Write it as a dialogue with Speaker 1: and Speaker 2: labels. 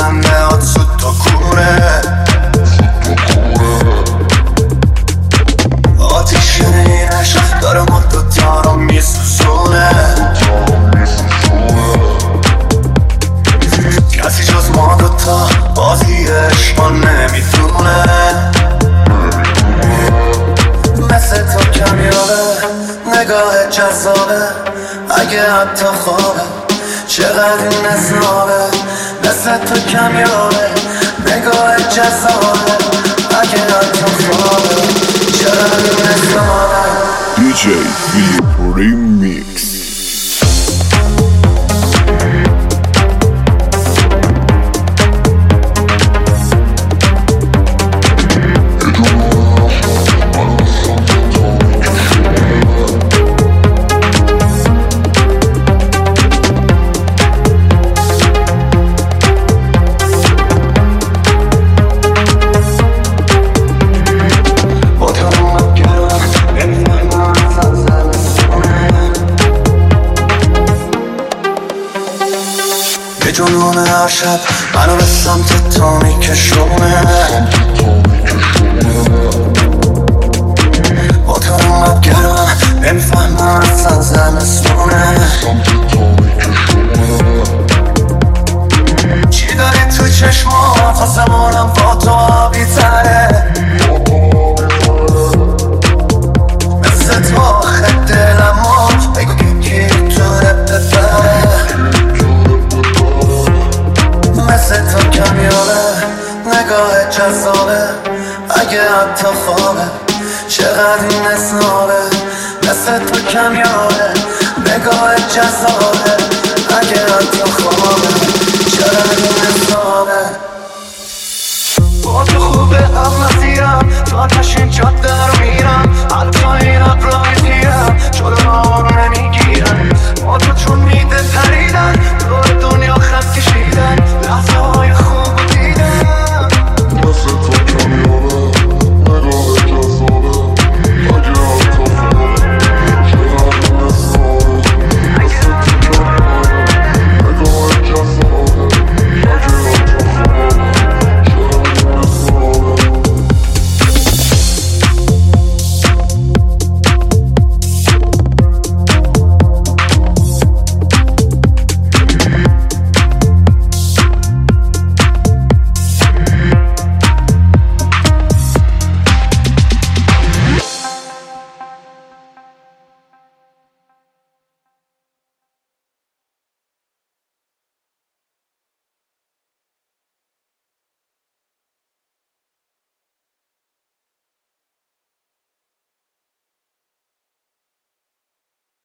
Speaker 1: خنده ها تو کونه آتیش این عشق داره ما دوتا رو میسوزونه کسی جز ما دوتا بازی عشقا نمیدونه مثل تو کمیابه نگاه جذابه اگه حتی خوابه چقدر این نصابه مثل تو کمیابه نگاه جذابه اگه حتی خوابه چقدر این نصابه
Speaker 2: DJ Philip Remix.
Speaker 1: جنون هر شب منو به سمت تو میکشونه با تو اومد گرم نمیفهمم اصلا زمستونه چی داری تو چشمات آسمونم با تو آبی تره مثل تو آخه دلم مرد بگو کی میتونه بفره مثل تو کمیابه نگاه جذابه اگه حتی خوابه چقدر این نصابه مثل تو کمیابه نگاه جذابه اگه حتی خوابه چقدر این نصابه با تو خوبه هم نزیرم تا آتش این جاده رو میرم حتی این ابرای پیرم جلو